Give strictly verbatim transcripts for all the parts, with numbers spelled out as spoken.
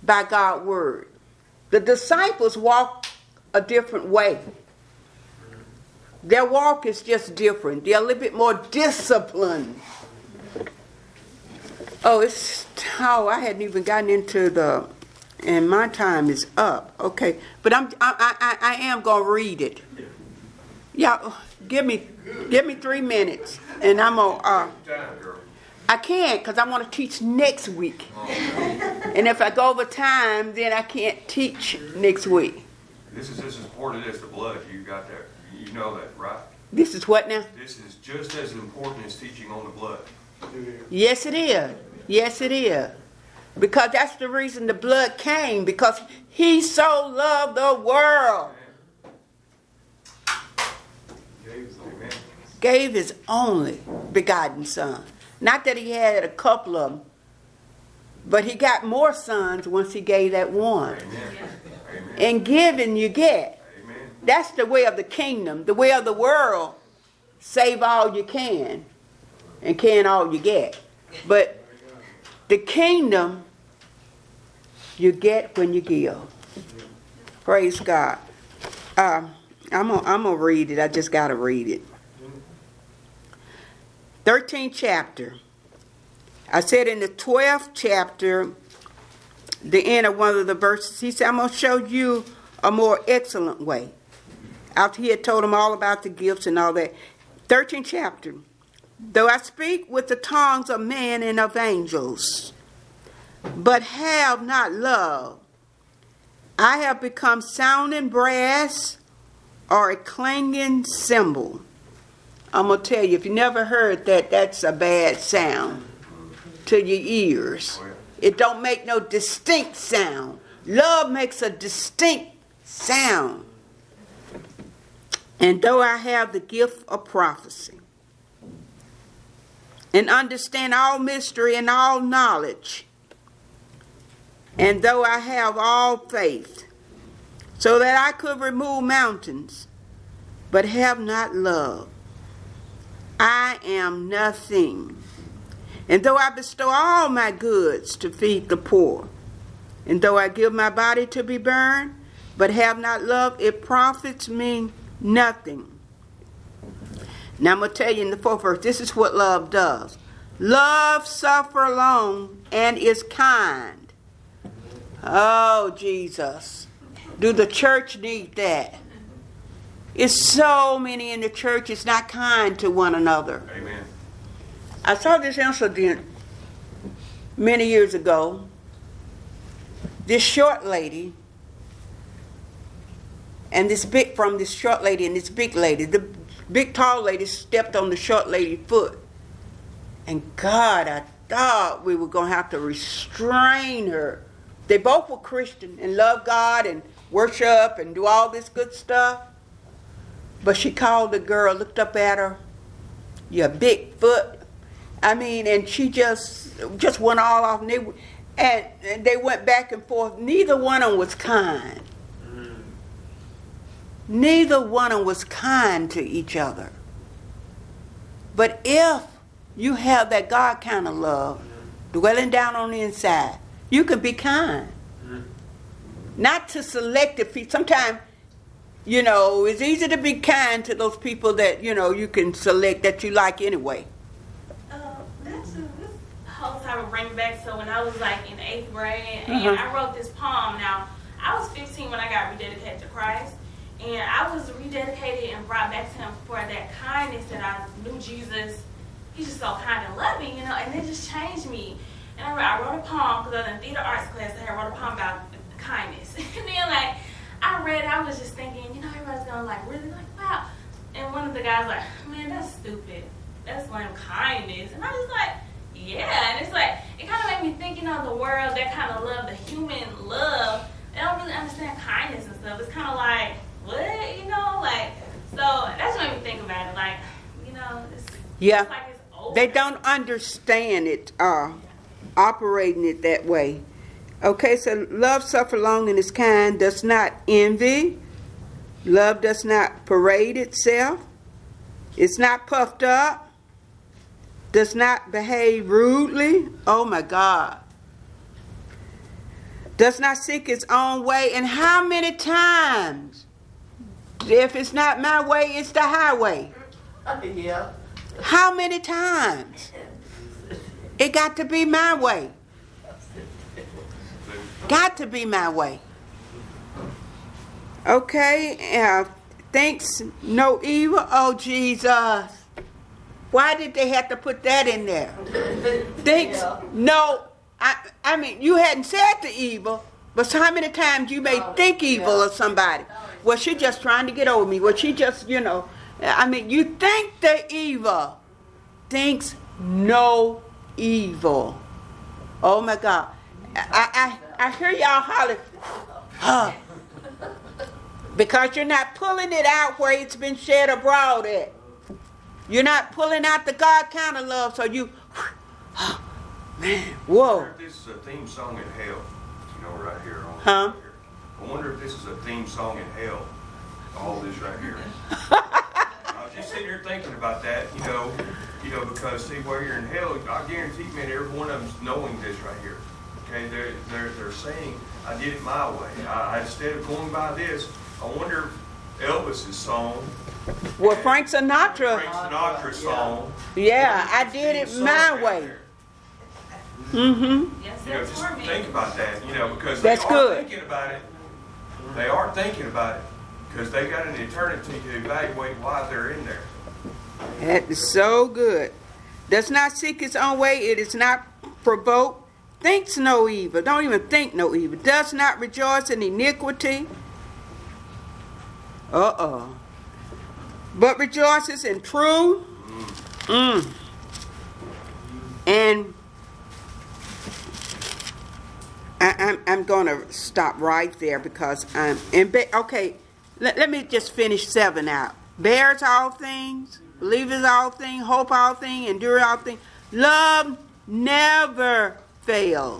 by God's word. The disciples walk a different way. Their walk is just different. They're a little bit more disciplined. Oh, it's how oh, I hadn't even gotten into the, and my time is up. Okay, but I'm I I, I am gonna read it. Yeah, give me give me three minutes, and I'm gonna. Uh, I can't because I want to teach next week, and if I go over time, then I can't teach next week. This is as important as the blood. You got that? You know that, right? This is what now? This is just as important as teaching on the blood. Yes, it is. Yes, it is. Because that's the reason the blood came. Because he so loved the world. Amen. Gave his only begotten son. Not that he had a couple of them. But he got more sons once he gave that one. Amen. Amen. And giving you get. Amen. That's the way of the kingdom. The way of the world. Save all you can. And can all you get. But the kingdom, you get when you give. Praise God. Um, I'm gonna I'm gonna read it. I just gotta read it. thirteenth chapter. I said in the twelfth chapter, the end of one of the verses, he said, I'm gonna show you a more excellent way. After he had told them all about the gifts and all that. thirteenth chapter. Though I speak with the tongues of men and of angels, but have not love, I have become sounding brass or a clanging cymbal. I'm going to tell you, if you never heard that, that's a bad sound to your ears. It don't make no distinct sound. Love makes a distinct sound. And though I have the gift of prophecy, and understand all mystery and all knowledge, and though I have all faith, so that I could remove mountains, but have not love, I am nothing. And though I bestow all my goods to feed the poor, and though I give my body to be burned, but have not love, it profits me nothing. Now I'm going to tell you in the fourth verse, this is what love does. Love suffer long and is kind. Oh, Jesus. Do the church need that? It's so many in the church is not kind to one another. Amen. I saw this incident many years ago. This short lady and this big, from this short lady and this big lady. The big tall lady stepped on the short lady's foot. And God, I thought we were going to have to restrain her. They both were Christian and loved God and worship and do all this good stuff. But she called the girl, looked up at her, your big foot. I mean, and she just just went all off. And they, and, and they went back and forth. Neither one of them was kind. Neither one of them was kind to each other. But if you have that God kind of love dwelling down on the inside, you can be kind. Not to selective people. Sometimes, you know, it's easy to be kind to those people that, you know, you can select that you like anyway. Uh, that's a, this whole time of bring back to when I was like in eighth grade, and Uh-huh. I wrote this poem. Now, I was fifteen when I got rededicated to Christ. And I was rededicated and brought back to him for that kindness that I knew Jesus. He's just so kind and loving, you know, and it just changed me. And I wrote, I wrote a poem because I was in theater arts class. I wrote a poem about kindness. And then, like, I read it, I was just thinking, you know, everybody's going to, like, really, like, wow. And one of the guys like, man, that's stupid. That's lame kindness. And I was like, yeah. And it's like, it kind of made me think, you know, the world, that kind of love, the human love, they don't really understand kindness and stuff. It's kind of like, what, you know, like, so that's what made me think about it, like, you know, it's, Yeah. it's like it's over. They don't understand it, uh, operating it that way. Okay, so love suffer long and is kind, does not envy. Love does not parade itself. It's not puffed up. Does not behave rudely. Oh my God. does not seek its own way. And how many times? If it's not my way, it's the highway. Yeah. How many times? It got to be my way. Got to be my way. Okay, uh, thinks no evil. Oh, Jesus. Why did they have to put that in there? Thinks Yeah. no. I, I mean, you hadn't said the evil, but so how many times you may Oh, think evil yeah. of somebody? Well, she just trying to get over me. Well, she just, you know, I mean, you think the evil. Thinks no evil. Oh, my God. I, I, I hear y'all holler, huh, because you're not pulling it out where it's been shed abroad at. You're not pulling out the God kind of love, so you, oh, man, I wonder whoa. if this is a theme song in hell, you know, right here. On Huh? right here. I wonder if this is a theme song in hell, all this right here. I was just sitting here thinking about that, you know, you know, because see, where you're in hell, I guarantee, man, every one of them's knowing this right here. Okay, they're, they're, they're saying, I did it my way. I, instead of going by this, I wonder if Elvis's song, Well, Frank Sinatra, Frank Sinatra's song, yeah, I did theme it song my right way. there. Mm-hmm. Yes, You know, that's just for me. think about that, you know, because That's they are good. thinking about it. They are thinking about it because they got an eternity to evaluate why they're in there. That is so good. Does not seek its own way. It is not provoked. Thinks no evil. Don't even think no evil. Does not rejoice in iniquity. Uh-oh. But rejoices in truth. Mm. And I, I'm, I'm going to stop right there because I'm in be- okay, let, let me just finish seven out. Bears all things, believers all things, hope all things, endure all things. Love never fails.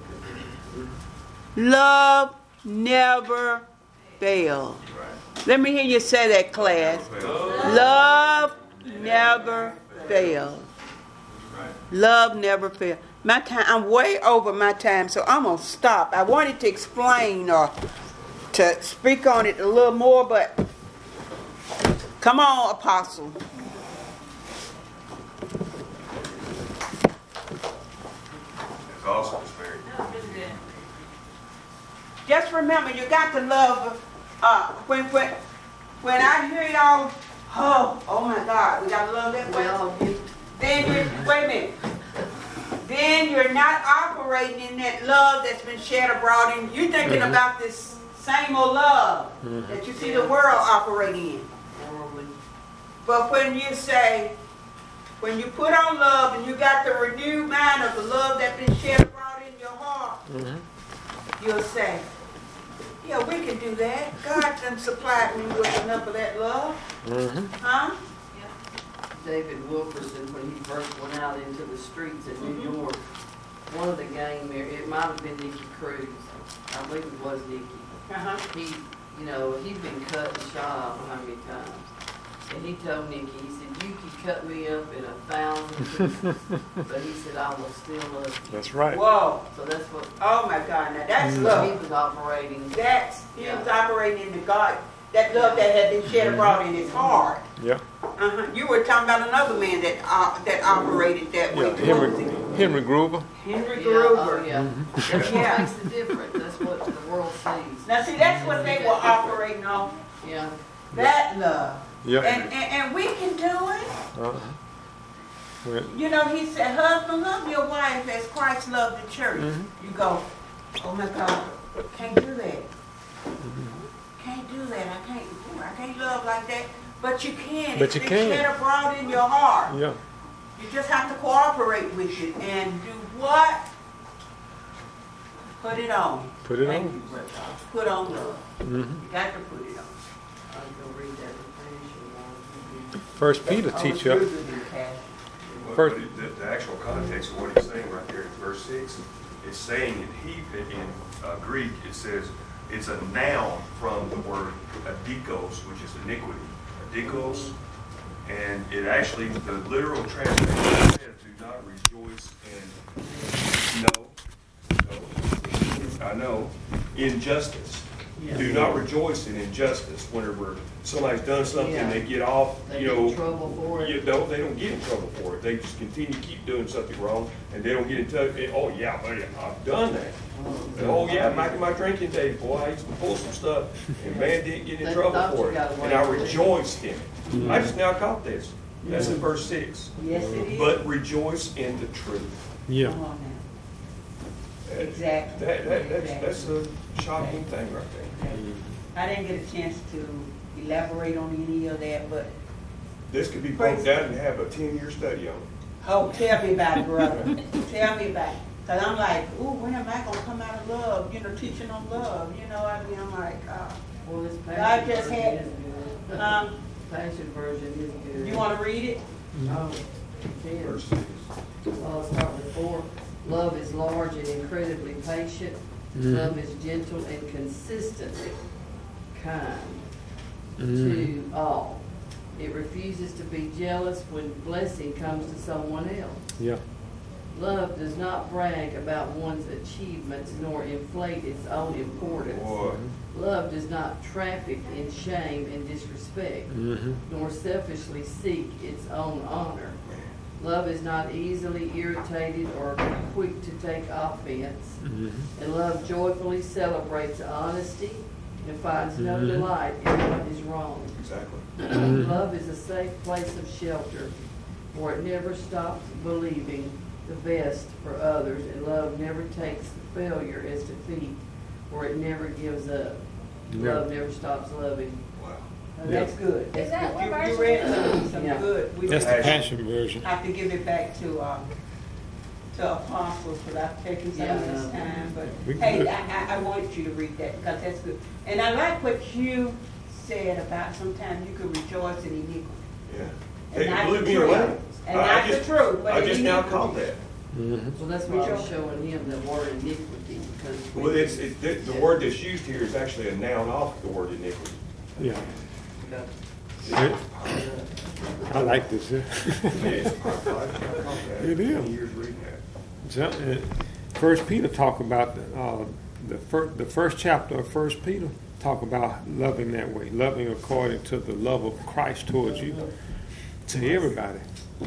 Love never fails. Let me hear you say that, class. Love never fails. Love never fails. My time, I'm way over my time, so I'm gonna stop. I wanted to explain or to speak on it a little more, but come on, Apostle. It's awesome, it's very. That was really good. Just remember, you got to love. Uh, when when when I hear y'all, oh, oh my God, we gotta love that way. Well, you, Then you wait a minute. Then you're not operating in that love that's been shed abroad, and you're thinking Mhm. about this same old love Mhm. that you see the world operating in. horribly. But when you say, when you put on love and you got the renewed mind of the love that's been shed abroad in your heart, Mhm. you'll say, yeah, we can do that. God done supplied me with enough of that love. Mhm. Huh? David Wilkerson, when he first went out into the streets in New York, one of the gang members, it might have been Nikki Cruz, I believe it was Nikki. Uh-huh. He, you know, he'd been cut and shot I don't know how many times. And he told Nikki, he said, you could cut me up in a thousand pieces, but he said, I will still love you. That's right. Whoa. So that's what, Oh my God, now that's Mhm. he love. was operating. That's, he Yeah. was operating in the God, that love that had been shed abroad in his heart. Yeah. Uh-huh. You were talking about another man that uh, that operated that way. Yeah. What Henry was it? Henry Groover. Henry Yeah, oh, Groover. yeah. That's what Yeah. makes the difference, that's what the world sees. Now see, that's what they were operating on, Yeah, that love. Yeah. And, and and we can do it. Uh-huh. Well, You know, he said, husband, love your wife as Christ loved the church. Mhm. You go, oh my God, can't do that. Can't do that. I can't. ooh, I can't love like that. But you can. But It's you been can. shed abroad in your heart. yeah. You just have to cooperate with it and do what? Put it on. Put it Thank on. you, brother. Put on love. Mm-hmm. You got to put it on. I'll go read that definition. First Peter Oh, teach it's you. good to be passionate. But- First- but The, the actual context of what he's saying right there in verse six, it's saying in He, in uh, Greek, it says, it's a noun from the word adikos, which is iniquity. Adikos, and it actually, the literal translation says, do not rejoice in, no, no. I know, injustice. Yeah. Do not rejoice in injustice. Whenever somebody's done something, Yeah. they get off, They you get know. in trouble for it. You don't, they don't get in trouble for it. They just continue to keep doing something wrong, and they don't get in touch. Oh, yeah, buddy, I've done that. And, oh, yeah, back in my drinking days, boy, I used to pull some stuff, and man didn't get in They trouble thought for you it. got away And I with it. rejoiced in it. I just now caught this. That's in verse six. Yes, it is. But rejoice in the truth. Yeah. Come on now. That- Exactly. That, that, that's, that's a shocking thing right there. I didn't get a chance to elaborate on any of that, but, This could be broke down and have a ten-year study on it. oh, tell me about it, brother. Tell me about it. Cause I'm like, ooh, when am I gonna come out of love, you know, teaching on love, you know, I mean, I'm like, uh, Well, this God passion just version had- is good. um, Passion version is good. you wanna read it? Oh, ten. Verse six. I'll start with four. Love is large and incredibly patient. Mhm. Love is gentle and consistently kind Mhm. to all. It refuses to be jealous when blessing comes to someone else. Yeah. Love does not brag about one's achievements nor inflate its own importance. Boy, Love does not traffic in shame and disrespect, Mm-hmm. nor selfishly seek its own honor. Love is not easily irritated or quick to take offense. Mm-hmm. And love joyfully celebrates honesty and finds no Mhm. delight in what is wrong. exactly. Love is a safe place of shelter, for it never stops believing the best for others, and love never takes failure as defeat, for it never gives up. Yeah. Love never stops loving. Wow. Uh, That's good. That's Is that good. what You- You version read is it? some, some Yeah. good. We That's the have Passion version. to give it back to, um, to apostles, because I've taken some of this Yeah. time, but, We hey, good. I, I, I want you to read that, because that's good. And I like what you said about sometimes you could rejoice in iniquity. Yeah. And Hey, not blew the me truth. away. And I- I not the just- truth, but I in just now iniquity. caught that. Mm-hmm. Well, that's why I was Rejoice. showing him the word iniquity, because. we- Well, it's, it, the, the word that's used here is actually a noun off the word iniquity. Yeah. Yeah. I like this. Yeah. It's- I- I- I caught that. It is. Twenty years reading that. So, uh, First Peter talk about the, uh, the first the first chapter of First Peter talk about loving that way, loving according to the love of Christ towards you, to everybody,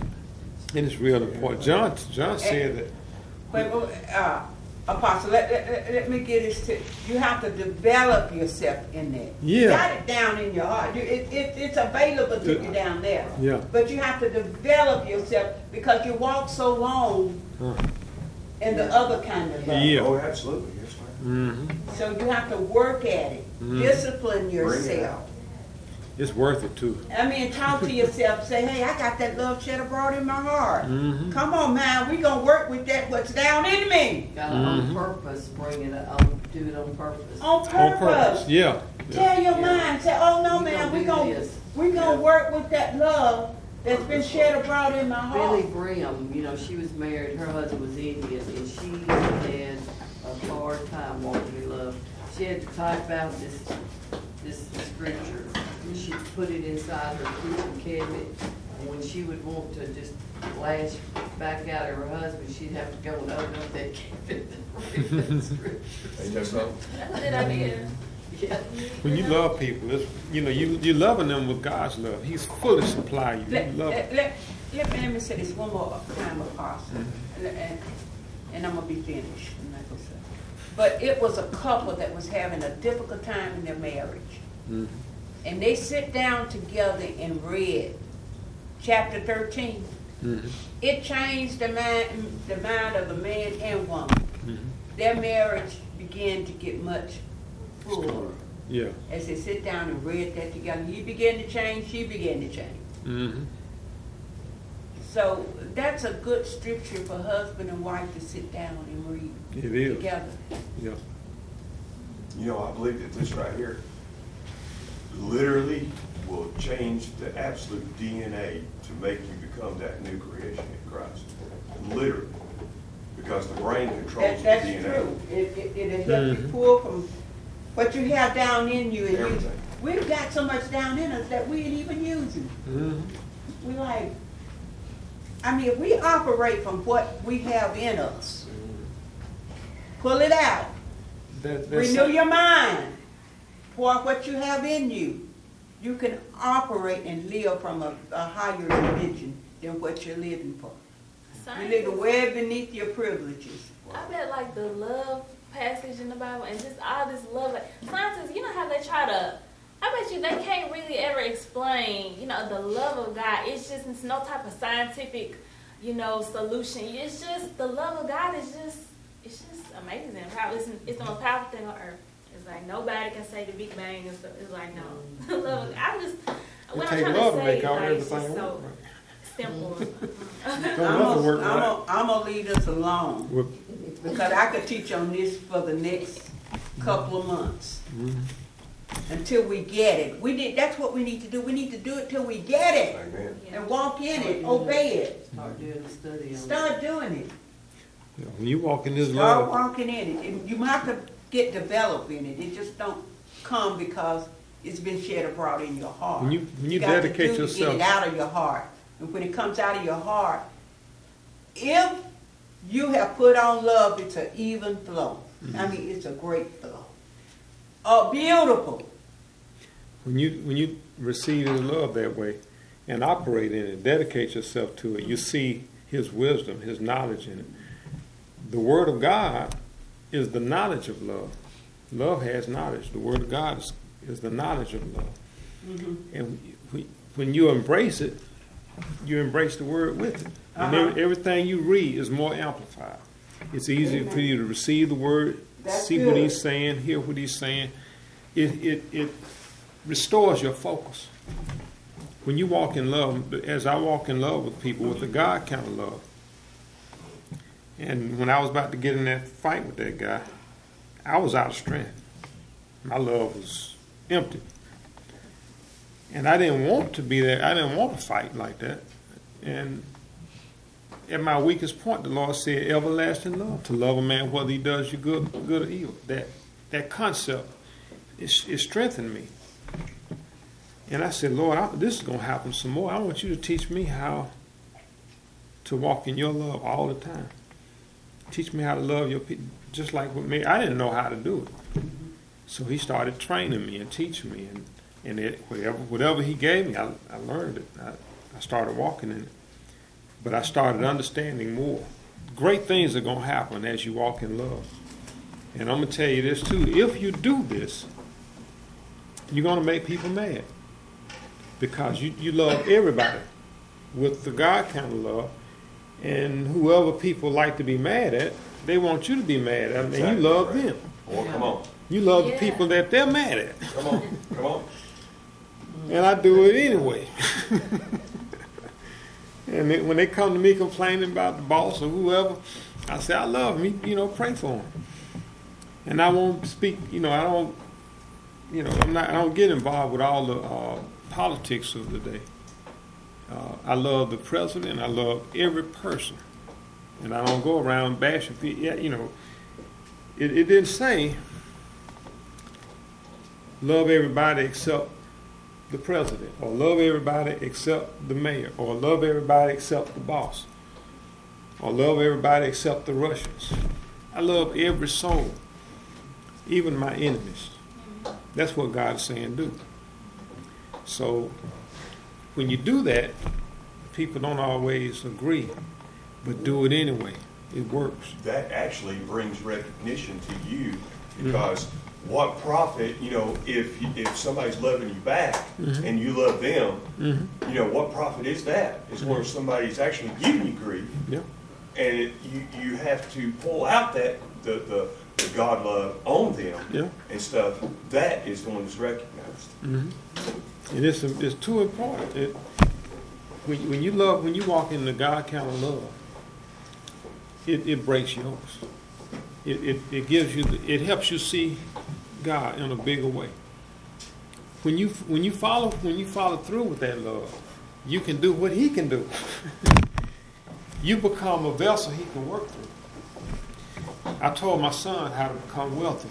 and it's real important. John John said that. But, uh, Apostle, let, let, let- let me get this to, you have to develop yourself in that. You Yeah. got it down in your heart. You, it, it, it's available to you down there. Yeah. But you have to develop yourself because you walk so long Uh, in the other kind of love. Yeah. Oh, absolutely, yes, ma'am. mm-hmm. So you have to work at it, Mhm. discipline Bring it yourself. out. It's worth it too. I mean, talk to yourself. Say, hey, I got that love shed abroad in my heart. Mhm. Come on, man. We gonna work with that. What's down in me Gotta on Mhm. purpose, bring it, on, do it on purpose. on On purpose. purpose. Yeah. yeah. Tell your Yeah. mind. Say, oh no, We man. gonna We do gonna this. we gonna Yeah. work with that love that's been shed abroad in my heart. Billy Brim, you know, she was married, her husband was Indian, and she had a hard time walking in love. She had to type out this, this scripture, and she put it inside her kitchen cabinet, and when she would want to just lash back out at her husband, she'd have to go and open up that cabinet and read that scripture. Ain't that something? That's a good idea. Yeah. When you love people, it's, you know, you you loving them with God's love. He's fully supply you. Let, You love let, them. let, let me, let me say this one more time, Apostle, Mm-hmm. and, and, and I'm gonna be finished. I'm not gonna say. But it was a couple that was having a difficult time in their marriage. Mhm. And they sit down together and read chapter thirteen. Mhm. It changed the mind, the mind of a man and woman. Mhm. Their marriage began to get much fuller Yeah. as they sit down and read that together. He began to change, she began to change. Mm-hmm. So that's a good scripture for husband and wife to sit down and read It is. together. Yeah. You know, I believe that this right here literally will change the absolute D N A to make you become that new creation in Christ. Literally. Because the brain controls That, the D that's N A. true. It, it, it'll help you Mhm. pull from what you have down in you. And you, Everything. we've got so much down in us that we ain't even using. Mm-hmm. We like, I mean, if we operate from what we have in us, pull it out. that, that's Renew your mind. Pour out what you have in you. You can operate and live from a, a higher dimension than what you're living for. You're living way beneath your privileges. I bet like the love passage in the Bible and just all this love. Like, scientists, you know how they try to, I bet you they can't really ever explain, you know, the love of God. It's just, it's no type of scientific, you know, solution. It's just, the love of God is just, it's just amazing. Probably it's, it's the most powerful thing on earth. It's like nobody can say the Big Bang and stuff. It's like, no. Love of God. I'm just, what I'm take trying love to to say make is all like, it's just everything so work right. simple. Don't I'm nothing gonna, work I'm right. gonna, I'm gonna leave this alone Well, because I could teach on this for the next couple of months mhm. until we get it. We did. That's what we need to do. We need to do it till we get it Amen. and walk in it, obey it, Start doing the study on it. start doing it. Yeah, when you walk in this Start love, walking in it. And you have to get developed in it. It just don't come because it's been shed abroad in your heart. when you when you got to dedicate do to yourself, get it out of your heart. And when it comes out of your heart, if you have put on love, it's an even flow. I mean, it's a great flow. Oh, beautiful. when you when you receive His love that way and operate in it, dedicate yourself to it, you see His wisdom, His knowledge in it. The Word of God is the knowledge of love. Love has knowledge. The Word of God is, is the knowledge of love. Mm-hmm. And we- when you embrace it, you embrace the Word with it. And Uh-huh. every- everything you read is more amplified. It's easier for you to receive the Word, That's see what good. He's saying, hear what He's saying. It, it, it restores your focus. When you walk in love, as I walk in love with people, with the God kind of love, and when I was about to get in that fight with that guy, I was out of strength. My love was empty. And I didn't want to be there. I didn't want to fight like that. And at my weakest point, the Lord said, everlasting love, to love a man whether he does you good, good or evil. That that concept, it, it strengthened me. And I said, Lord, I, this is going to happen some more. I want you to teach me how to walk in your love all the time. Teach me how to love your people, just like with me. I didn't know how to do it. So he started training me and teaching me. And, and it, whatever, whatever he gave me, I, I learned it. I, I started walking in it. But I started understanding more. Great things are going to happen as you walk in love. And I'm going to tell you this too. If you do this, you're going to make people mad. Because you, you love everybody with the God kind of love. And whoever people like to be mad at, they want you to be mad at them. And you Exactly love right. them. Well, come on. You love Yeah. the people that they're mad at. Come on. Come on. And I do it anyway. And they, when they come to me complaining about the boss or whoever, I say, I love him. You, you know, pray for him. And I won't speak, you know, I don't, you know, I'm not, I don't get involved with all the uh, politics of the day. Uh, I love the president. I love every person. And I don't go around bashing people. Yeah, you know, it, it didn't say love everybody except the president, or love everybody except the mayor, or love everybody except the boss, or love everybody except the Russians. I love every soul, even my enemies. That's what God is saying do. So when you do that, people don't always agree, but do it anyway. It works. That actually brings recognition to you because what profit, you know, if if somebody's loving you back and you love them, you know, what profit is that? Is where somebody's actually giving you grief, Yeah. and it, you you have to pull out that the the, the God love on them Yeah. and stuff. That is the one that's recognized. And it's, it's too important. It, when, when you love, when you walk in the God kind of love, it, it breaks yokes. It, it, it gives you, the, it helps you see God in a bigger way. When you when you follow when you follow through with that love, you can do what He can do. You become a vessel He can work through. I told my son how to become wealthy.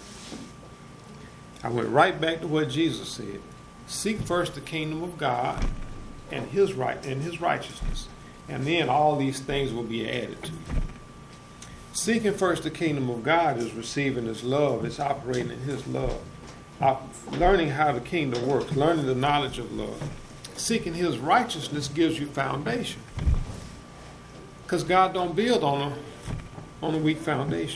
I went right back to what Jesus said. Seek first the kingdom of God and his right and his righteousness. And then all these things will be added to you. Seeking first the kingdom of God is receiving his love. It's operating in his love. Op- learning how the kingdom works. Learning the knowledge of love. Seeking his righteousness gives you foundation. Because God don't build on a, on a weak foundation.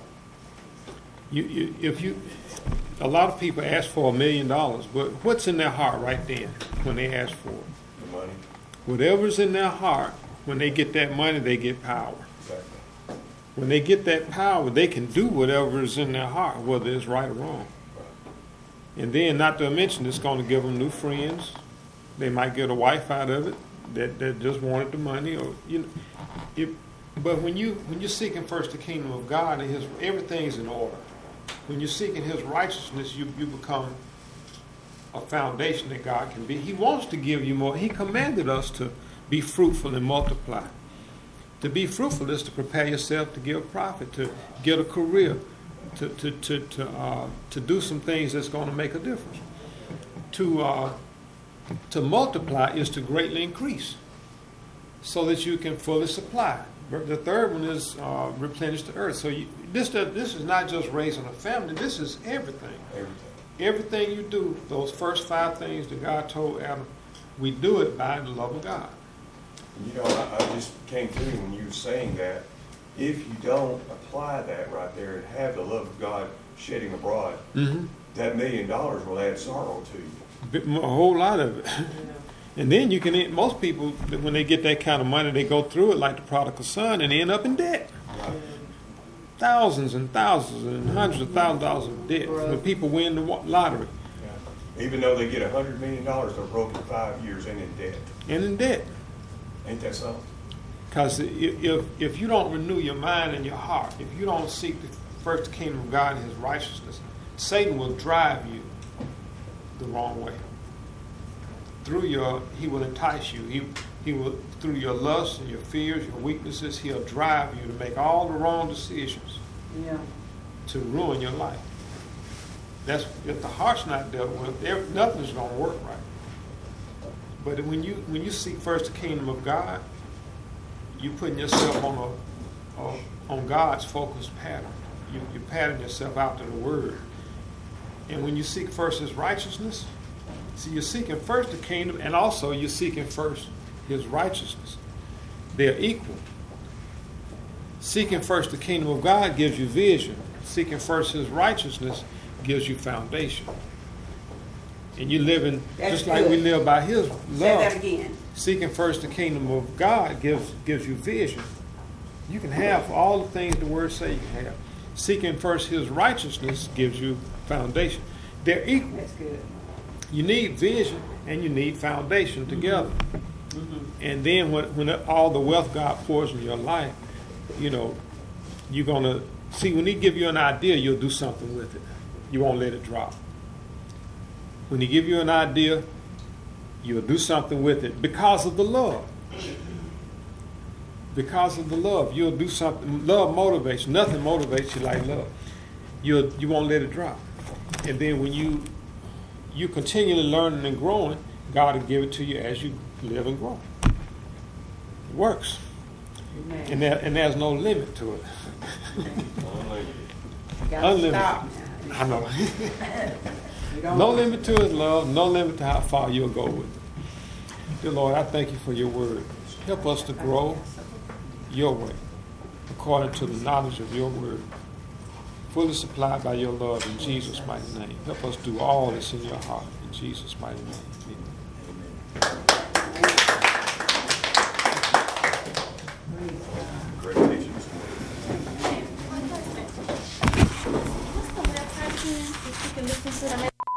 You, you, if you, a lot of people ask for a million dollars, but what's in their heart right then when they ask for it? The money. Whatever's in their heart, when they get that money, they get power. Exactly. When they get that power, they can do whatever is in their heart, whether it's right or wrong. And then, not to mention, it's going to give them new friends. They might get a wife out of it that, that just wanted the money, or you know. It, but when you when you're seeking first the kingdom of God and His, everything's in order. When you're seeking His righteousness, you you become a foundation that God can be. He wants to give you more. He commanded us to be fruitful and multiply. To be fruitful is to prepare yourself to give profit, to get a career, to to to to, uh, to do some things that's going to make a difference. To uh, to multiply is to greatly increase, so that you can fully supply. The third one is uh, replenish the earth. So you, this this is not just raising a family. This is everything. Everything. Everything you do, those first five things that God told Adam, we do it by the love of God. You know, I, I just came to when you were saying that, if you don't apply that right there and have the love of God shedding abroad, Mm-hmm. that million dollars will add sorrow to you. A whole lot of it. And then you can, most people, when they get that kind of money, they go through it like the prodigal son and end up in debt. Right. Thousands and thousands and hundreds of thousands of dollars of debt when people win the wa- lottery Yeah. Even though they get a hundred million dollars, they're broke in five years and in debt. and in debt. Ain't that something? Because if, if you don't renew your mind and your heart, if you don't seek the first kingdom of God and His righteousness, Satan will drive you the wrong way. Through your, he will entice you. He, he will, through your lusts and your fears, your weaknesses, he'll drive you to make all the wrong decisions Yeah. to ruin your life. That's if the heart's not dealt with, there, nothing's going to work right. But when you when you seek first the kingdom of God, you're putting yourself on a, a on God's focused pattern. You you pattern yourself out to the Word. And when you seek first His righteousness, see, you're seeking first the kingdom, and also you're seeking first His righteousness. They're equal. Seeking first the kingdom of God gives you vision. Seeking first His righteousness gives you foundation. And you living That's just like we good. live by His love. Say that again. Seeking first the kingdom of God gives gives you vision. You can have all the things the Word say you can have. Seeking first His righteousness gives you foundation. They're equal. That's good. You need vision and you need foundation together. Mm-hmm. And then when, when all the wealth God pours in your life, you know, you're going to, see, when He give you an idea, you'll do something with it. You won't let it drop. When He give you an idea, you'll do something with it because of the love. Because of the love, you'll do something. Love motivates. Nothing motivates you like love. You'll, you won't let it drop. And then when you you continually learning and growing, God will give it to you as you live and grow. It works. Amen. And there, and there's no limit to it. Unlimited. Gotta Unlimited. stop now. I know. You don't No want- limit to His love, no limit to how far you'll go with it. Dear Lord, I thank You for Your word. Help us to grow Your way, according to the knowledge of Your word, fully supplied by Your love in Jesus' mighty name. Help us do all that's in Your heart in Jesus' mighty name. Amen. Great teachings. What's the website again? If you can listen to the